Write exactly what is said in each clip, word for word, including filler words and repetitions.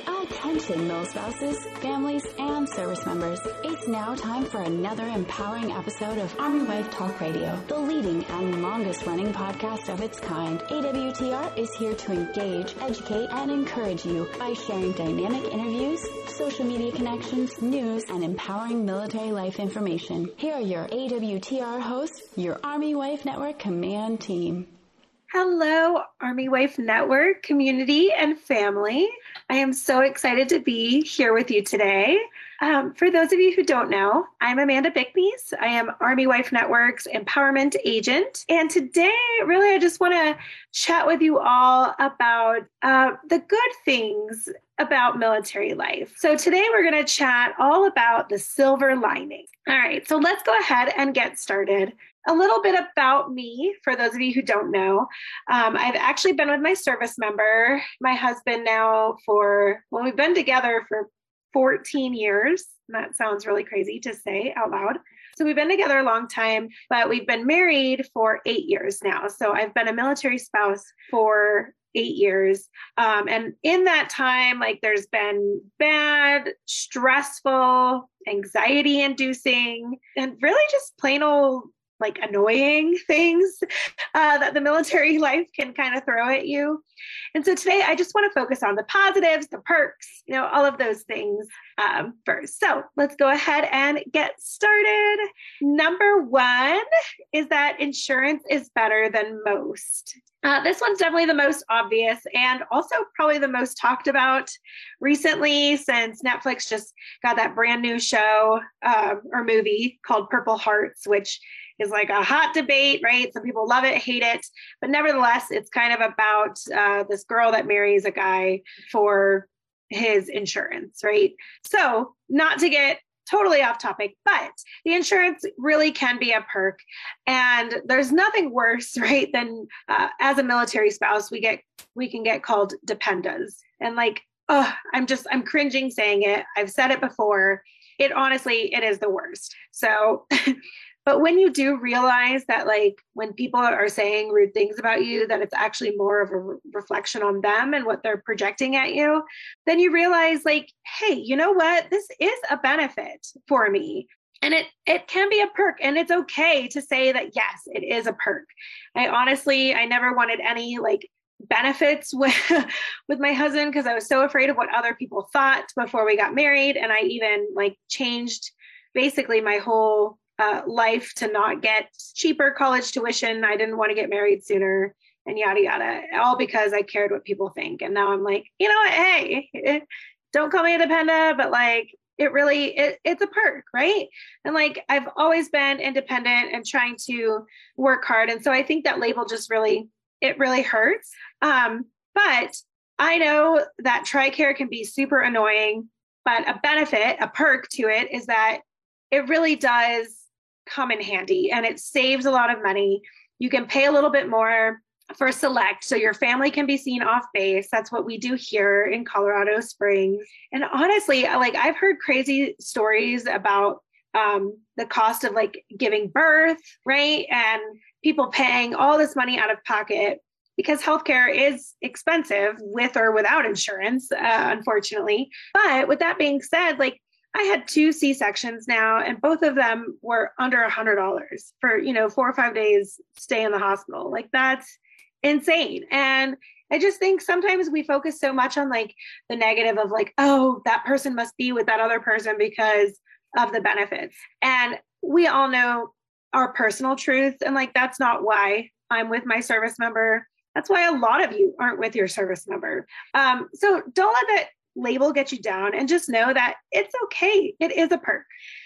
Attention, Mill spouses, families, and service members. It's now time for another empowering episode of Army Wife Talk Radio, the leading and longest-running podcast of its kind. A W T R is here to engage, educate, and encourage you by sharing dynamic interviews, social media connections, news, and empowering military life information. Here are your A W T R hosts, your Army Wife Network Command Team. Hello, Army Wife Network community and family. I am so excited to be here with you today. Um, for those of you who don't know, I'm Amanda Bickneys. I am Army Wife Network's empowerment agent. And today, really, I just want to chat with you all about uh, the good things about military life. So today we're going to chat all about the silver lining. All right, so let's go ahead and get started. A little bit about me, for those of you who don't know. Um, I've actually been with my service member, my husband now for, well, we've been together for fourteen years. That sounds really crazy to say out loud. So we've been together a long time, but we've been married for eight years now. So I've been a military spouse for eight years. Um, and in that time, like there's been bad, stressful, anxiety inducing, and really just plain old like annoying things uh, that the military life can kind of throw at you. And so today I just want to focus on the positives, the perks, you know, all of those things um, first. So let's go ahead and get started. Number one is that insurance is better than most. Uh, this one's definitely the most obvious and also probably the most talked about recently since Netflix just got that brand new show uh, or movie called Purple Hearts, which is like a hot debate, right? Some people love it, hate it, but nevertheless, it's kind of about uh, this girl that marries a guy for his insurance, right? So not to get totally off topic, but the insurance really can be a perk. And there's nothing worse, right, than uh, as a military spouse, we get we can get called dependas. And like, oh, I'm just, I'm cringing saying it. I've said it before. It honestly, it is the worst. So, but when you do realize that like when people are saying rude things about you, that it's actually more of a re- reflection on them and what they're projecting at you, then you realize like, hey, you know what? This is a benefit for me. And it it can be a perk, and it's okay to say that, yes, it is a perk. I honestly, I never wanted any like benefits with, with my husband because I was so afraid of what other people thought before we got married. And I even like changed basically my whole uh, life to not get cheaper college tuition. I didn't want to get married sooner and yada, yada, all because I cared what people think. And now I'm like, you know what? Hey, it, don't call me a dependent, but like, it really, it, it's a perk, right? And like, I've always been independent and trying to work hard. And so I think that label just really, it really hurts. Um, but I know that TRICARE can be super annoying, but a benefit, a perk to it is that it really does come in handy and it saves a lot of money. You can pay a little bit more for select, so your family can be seen off base. That's what we do here in Colorado Springs. And honestly, like I've heard crazy stories about um, the cost of like giving birth, right? And people paying all this money out of pocket because healthcare is expensive with or without insurance, uh, unfortunately. But with that being said, like I had two C-sections now, and both of them were under a hundred dollars for, you know, four or five days stay in the hospital. Like that's insane. And I just think sometimes we focus so much on like the negative of like, oh, that person must be with that other person because of the benefits. And we all know our personal truth. And like, that's not why I'm with my service member. That's why a lot of you aren't with your service member. Um, so don't let that label get you down and just know that it's okay. It is a perk.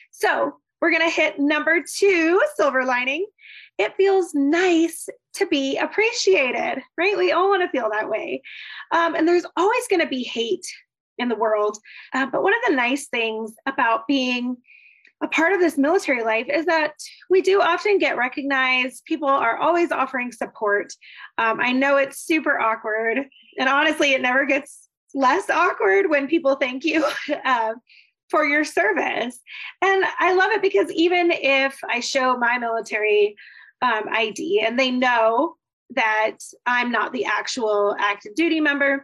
So we're going to hit number two, silver lining. It feels nice to be appreciated, right? We all want to feel that way. Um, and there's always going to be hate in the world. Uh, but one of the nice things about being a part of this military life is that we do often get recognized. People are always offering support. Um, I know it's super awkward, and honestly, it never gets less awkward when people thank you uh, for your service. And I love it because even if I show my military um, I D and they know that I'm not the actual active duty member,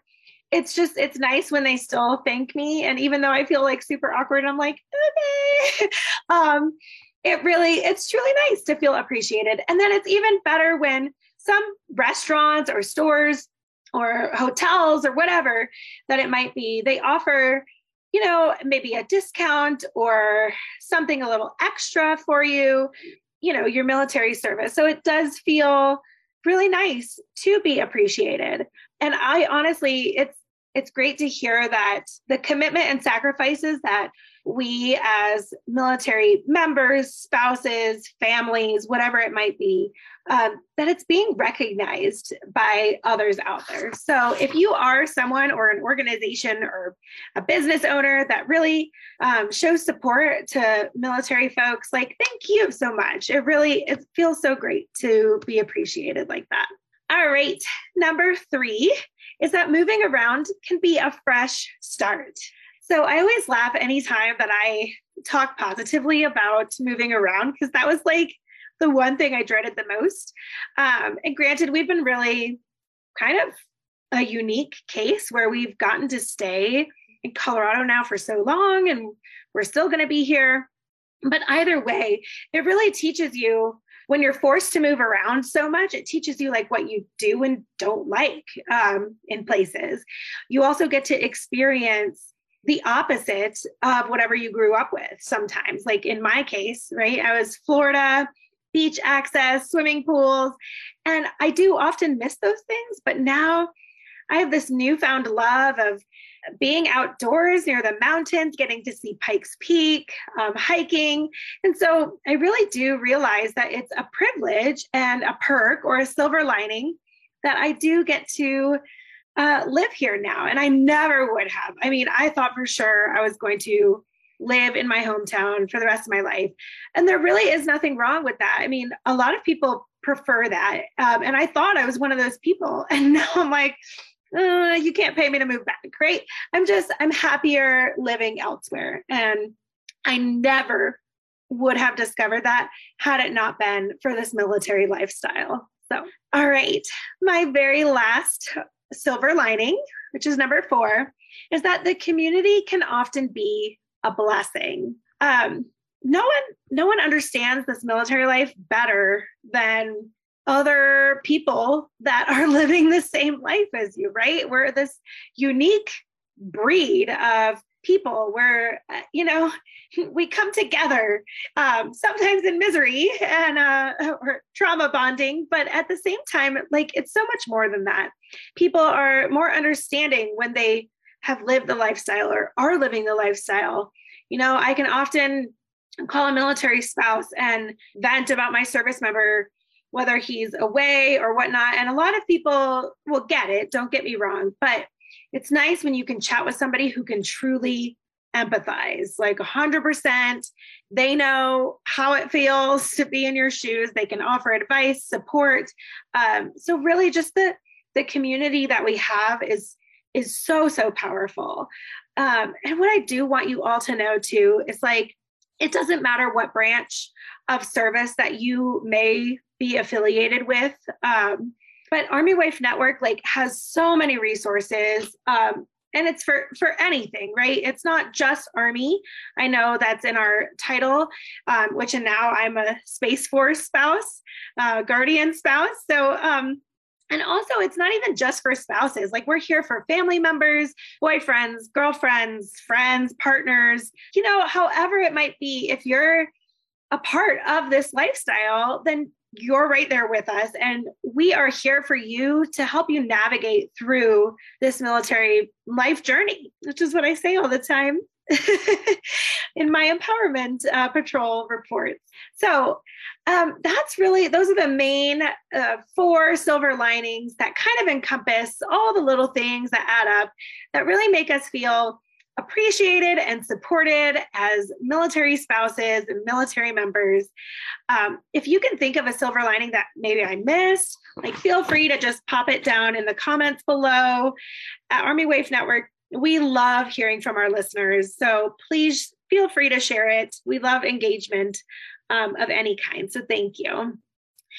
it's just, it's nice when they still thank me. And even though I feel like super awkward, I'm like, okay. um, it really, it's truly nice to feel appreciated. And then it's even better when some restaurants or stores or hotels or whatever that it might be, they offer, you know, maybe a discount or something a little extra for you, you know, your military service. So it does feel really nice to be appreciated. And I honestly, it's, it's great to hear that the commitment and sacrifices that we as military members, spouses, families, whatever it might be, um, that it's being recognized by others out there. So if you are someone or an organization or a business owner that really um, shows support to military folks, like, thank you so much. It really, it feels so great to be appreciated like that. All right. Number three is that moving around can be a fresh start. So I always laugh anytime that I talk positively about moving around, because that was like the one thing I dreaded the most. Um, and granted, we've been really kind of a unique case where we've gotten to stay in Colorado now for so long, and we're still going to be here. But either way, it really teaches you, when you're forced to move around so much, it teaches you like what you do and don't like um, in places. You also get to experience the opposite of whatever you grew up with sometimes. Like in my case, right? I was Florida, beach access, swimming pools, and I do often miss those things. But now I have this newfound love of being outdoors near the mountains, getting to see Pikes Peak, um, hiking. And so I really do realize that it's a privilege and a perk or a silver lining that I do get to uh, live here now. And I never would have. I mean, I thought for sure I was going to live in my hometown for the rest of my life. And there really is nothing wrong with that. I mean, a lot of people prefer that. Um, and I thought I was one of those people. And now I'm like, Uh, you can't pay me to move back, right? I'm just, I'm happier living elsewhere. And I never would have discovered that had it not been for this military lifestyle. So, all right. My very last silver lining, which is number four, is that the community can often be a blessing. Um, no one, no one understands this military life better than other people that are living the same life as you, right? We're this unique breed of people where, you know, we come together, um, sometimes in misery and uh, or trauma bonding, but at the same time, like, it's so much more than that. People are more understanding when they have lived the lifestyle or are living the lifestyle. You know, I can often call a military spouse and vent about my service member, whether he's away or whatnot. And a lot of people will get it, don't get me wrong, but it's nice when you can chat with somebody who can truly empathize, like one hundred percent. They know how it feels to be in your shoes. They can offer advice, support. Um, so really just the, the community that we have is, is so, so powerful. Um, and what I do want you all to know too, is like, it doesn't matter what branch of service that you may be affiliated with. Um, but Army Wife Network like has so many resources, um, and it's for, for anything, right? It's not just Army. I know that's in our title, um, which, and now I'm a Space Force spouse, uh, Guardian spouse. So, um, and also it's not even just for spouses. Like, we're here for family members, boyfriends, girlfriends, friends, partners, you know, however it might be. If you're a part of this lifestyle, then you're right there with us. And we are here for you to help you navigate through this military life journey, which is what I say all the time in my empowerment uh, patrol reports. So um, that's really, those are the main uh, four silver linings that kind of encompass all the little things that add up that really make us feel appreciated and supported as military spouses and military members. Um, if you can think of a silver lining that maybe I missed, like, feel free to just pop it down in the comments below. At Army Wife Network, we love hearing from our listeners. So please feel free to share it. We love engagement um, of any kind. So thank you.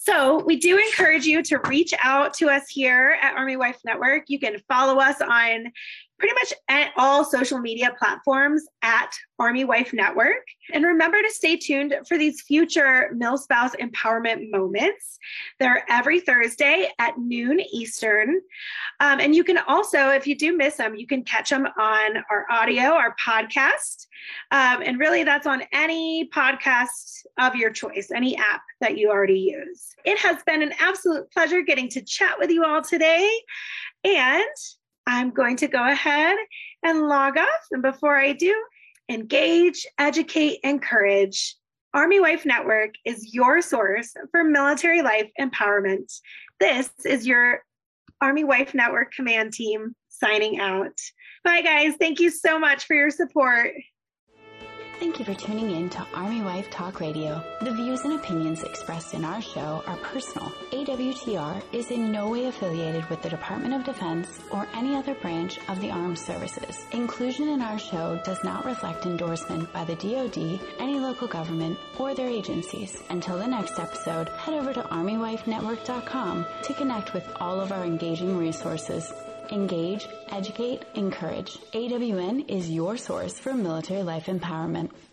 So we do encourage you to reach out to us here at Army Wife Network. You can follow us on pretty much at all social media platforms at Army Wife Network. And remember to stay tuned for these future MilSpouse empowerment moments. They're every Thursday at noon Eastern. Um, and you can also, if you do miss them, you can catch them on our audio, our podcast. Um, and really that's on any podcast of your choice, any app that you already use. It has been an absolute pleasure getting to chat with you all today. And I'm going to go ahead and log off. And before I do, engage, educate, encourage. Army Wife Network is your source for military life empowerment. This is your Army Wife Network command team signing out. Bye, guys. Thank you so much for your support. Thank you for tuning in to Army Wife Talk Radio. The views and opinions expressed in our show are personal. A W T R is in no way affiliated with the Department of Defense or any other branch of the armed services. Inclusion in our show does not reflect endorsement by the D O D, any local government, or their agencies. Until the next episode, head over to army wife network dot com to connect with all of our engaging resources. Engage, educate, encourage. A W N is your source for military life empowerment.